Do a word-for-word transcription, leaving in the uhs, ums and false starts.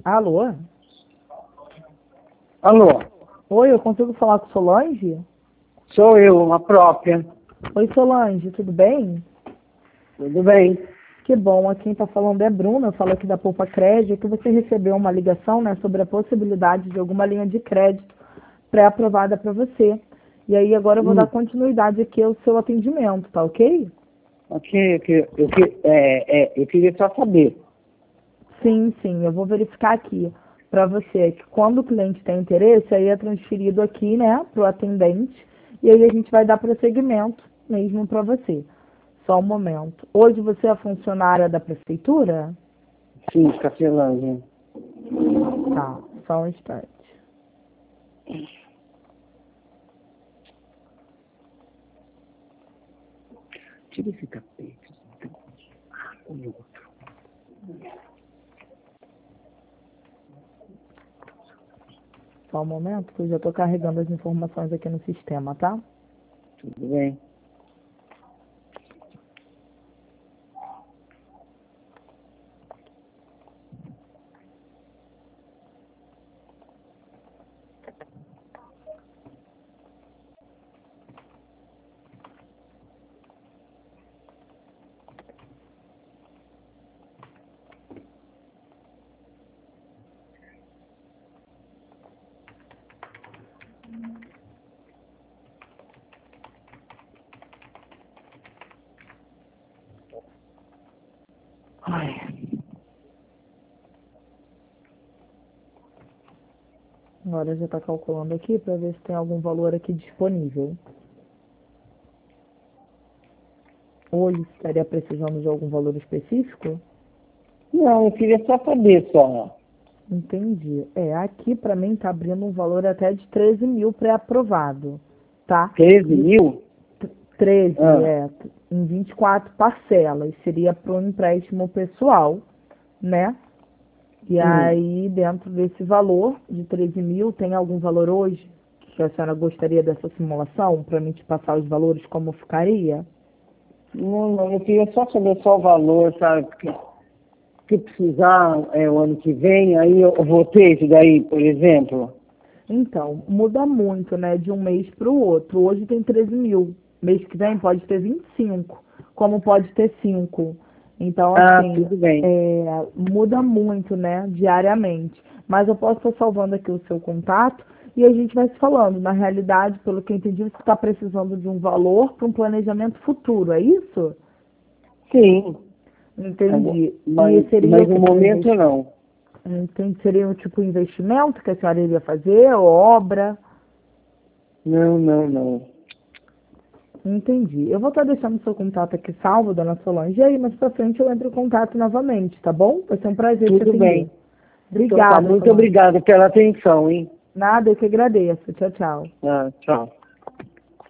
Alô? Alô, Oi, eu consigo falar com Solange? sou eu, a própria. Oi, Solange, tudo bem? Tudo bem? Que bom, quem está falando é Bruna, eu falo aqui da Poupa Crédito, que você recebeu uma ligação, né, sobre a possibilidade de alguma linha de crédito pré-aprovada para você. E aí agora eu vou dar Hum, continuidade aqui ao seu atendimento, tá ok? ok, ok. Eu, que- é, é, eu queria só saber. Sim, sim, eu vou verificar aqui para você que quando o cliente tem interesse, aí é transferido aqui, né, para o atendente, e aí a gente vai dar prosseguimento mesmo para você. Só um momento. Hoje você é funcionária da prefeitura? Sim, Cafelândia. Tá, só um instante. Tira esse tapete. O outro. Só um momento, que eu já estou carregando as informações aqui no sistema, tá? Tudo bem? Ai, Agora já está calculando aqui para ver se tem algum valor aqui disponível. Hoje você estaria precisando de algum valor específico? não, eu queria só saber só. Entendi. É, aqui para mim tá abrindo um valor até de treze mil pré-aprovado, tá? treze Isso, mil? treze, Ah, é, em vinte e quatro parcelas. Seria para um empréstimo pessoal, né? E hum. aí, dentro desse valor de treze mil, tem algum valor hoje que a senhora gostaria dessa simulação para mim te passar os valores como ficaria? Não, não, eu queria só saber só o valor, sabe? Porque se precisar é, o ano que vem, aí eu vou ter isso daí, por exemplo. Então, muda muito, né, de um mês para o outro. Hoje tem treze mil. Mês que vem pode ter vinte e cinco, como pode ter cinco. Então, Ah, assim, tudo bem. é, muda muito, né, diariamente. Mas eu posso estar salvando aqui o seu contato e a gente vai se falando. Na realidade, pelo que eu entendi, você está precisando de um valor para um planejamento futuro, é isso? Sim, agora- Entendi. E mas, seria mas o que no para momento investir? não. Entendi. Seria um tipo de investimento que a senhora iria fazer, ou obra? Não, não, não. Entendi. Eu vou estar deixando seu contato aqui salvo, dona Solange, e aí mais pra frente eu entro em contato novamente, tá bom? Vai ser um prazer te Tudo atender. bem. Então tá, Obrigada, muito Solange. obrigado pela atenção, hein? Nada, eu que agradeço. Tchau, tchau. Ah, tchau.